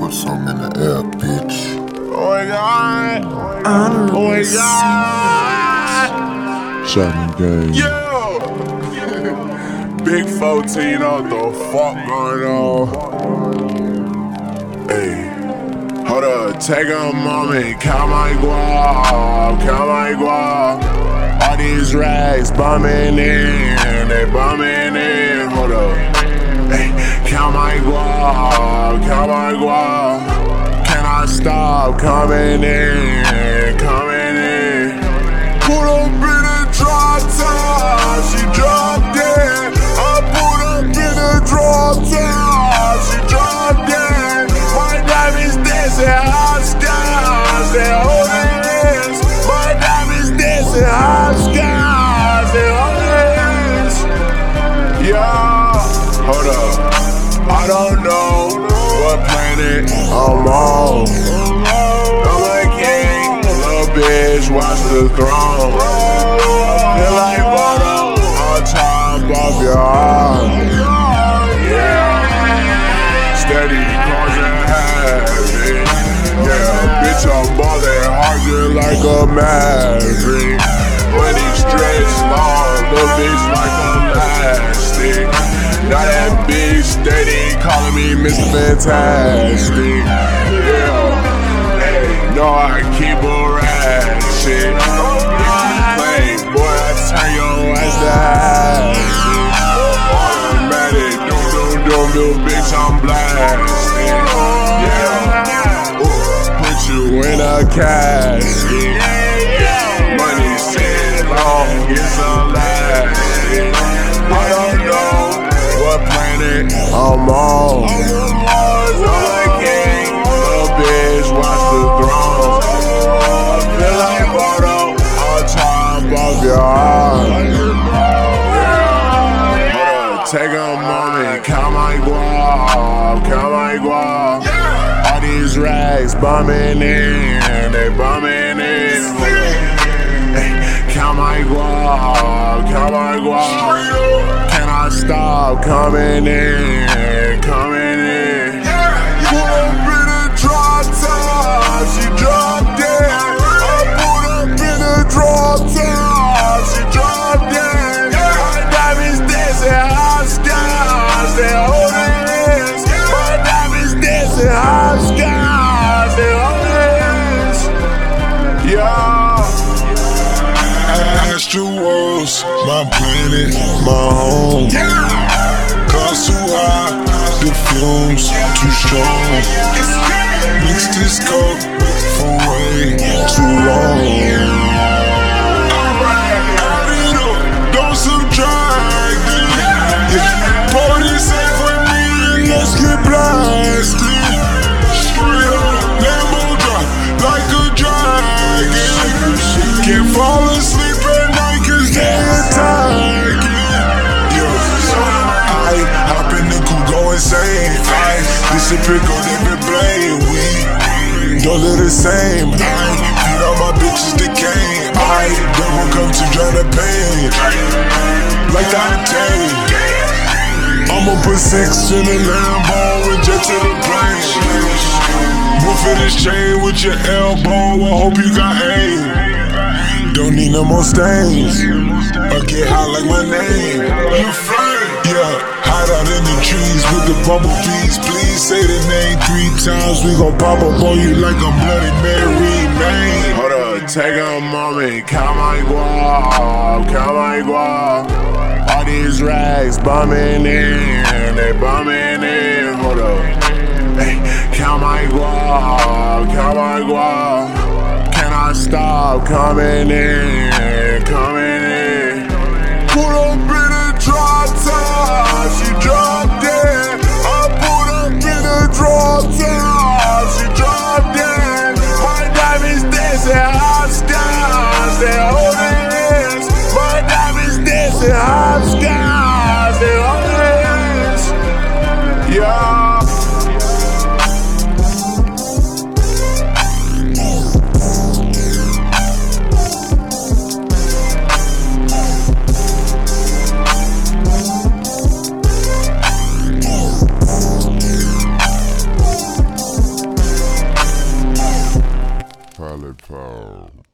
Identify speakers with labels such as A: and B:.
A: throw something in the air, bitch.
B: Oh my god. Oh my god.
A: Shotgun gang.
B: Yo. Big 14, what the fuck going on? Hey. Hold up, take a moment, count my guap, count my guap. All these rags bumming in, they bumming in. Hold up, hey, count my guap, count my guap. Can I stop coming in, coming in? Pull up in the drop top, she dropped it. I put up in the drop top, she dropped it. My diamonds dancing hot skies, they hold hands. My diamonds dancing hot skies, they hold hands. Yeah, hold up. I don't know what planet I'm on. I'm a king, little bitch, watch the throne. Feel like Bono on top of your arm. Yeah, steady causing havoc. Yeah, bitch, I'm ballin' hard just like a maverick. When he stretch long, little bitch like elastic. Now that bitch steady calling me Mr. Fantastic. Yeah, hey, no, I keep a ratchet. If you play, boy, I turn your ass to acid. Automatic, don't, little bitch, I'm blasting. Yeah, put you in a casket. Money said long, it's elastic. I don't know what planet I'm on. I'm a king, little bitch, watch the throne. Feel like Bono on top of your arm. Take a moment, count my guap, count my guap. All these rags bumming in, they bumming in. Hey, count my guap, count my guap. Can I stop coming in, coming in? Pull up in the drop top, she dropped it. I put up in the drop top, she dropped it. My diamonds dancing hot skies, they hold hands. My diamonds dancing hot skies, they hold hands. Yeah.
A: Astros, my planet, my home. Cars too high, the fumes too strong. Mixed this coke for way too long. Add it up, don't subtract it. Party safe with me and let's get blasted. Straight up, Lambo drop like a dragon. Can't fall asleep at night cause they attacking. I hop in the coupe, go insane. This a pick on every blade. We don't live the same. Feed all my bitches the cane. They won't come to drown the pain. Like I tell. I'ma put 6 in the Lambo and jet to the plane. Wolf in this chain with your elbow. I hope you got aim. Don't need no more stains. Or get high like my name. You flame. Yeah, hide out in the trees with the bumblebees. Please say the name 3 times. We gon' pop up on you like a Bloody Mary, man.
B: Hold up, take a moment, count my guap, count my guap. All these rags bumming in, they bumming in. Hold up, hey, count my guap, count my guap. Can I stop coming in, coming in? Pull up in the drop top, she dropped it. I put up in the drop top, she dropped it. My diamonds dancing hot skies, they hold hands. My diamonds dancing hot skies, they hold hands. Yeah.
A: Lollipop.